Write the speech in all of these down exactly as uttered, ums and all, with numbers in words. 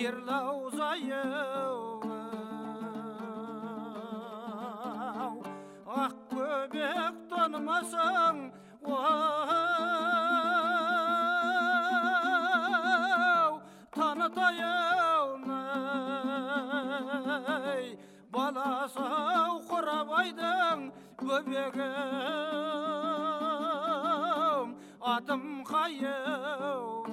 ерлаузайым ақ көбек танымасаң танытайын баласау қорабайдың бөбегім атым қайым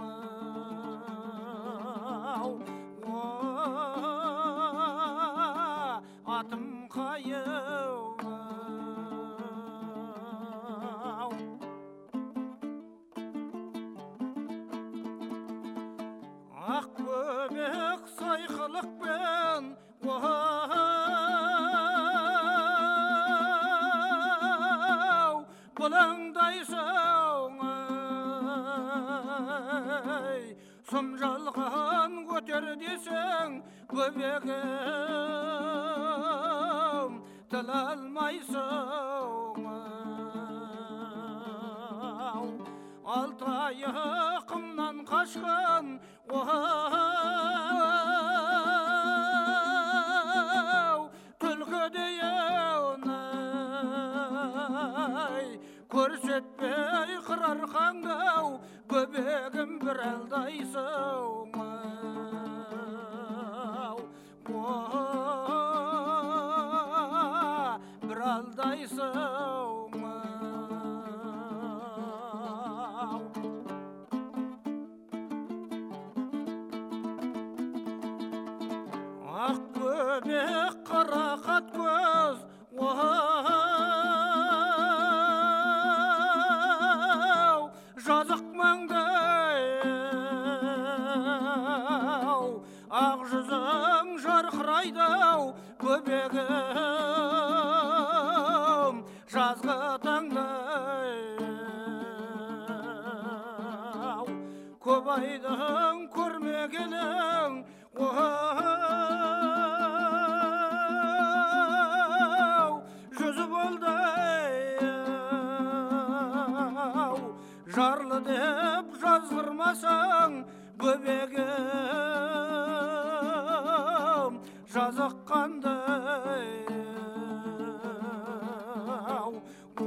атым қайым ақ көбек сайқылықпен бұлаңдайсың сұм жалған көтер десең бөбегім тіл алмайсың алтайықымнан қашқан түлкідейін көрсетпей қырар қаңдау бөбегім бір алдайсың бір алдайсың ақ көбек қарақат көз жазық маңдай ақ жүзің жарқырайдау бөбегім жазғы таңдай көп айдың көрмегенің жүзі болдай жарлы деп жазғырмасаң бөбегім жазық қандай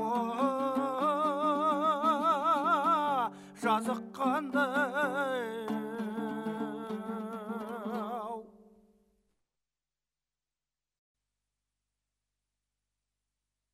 жазық қандай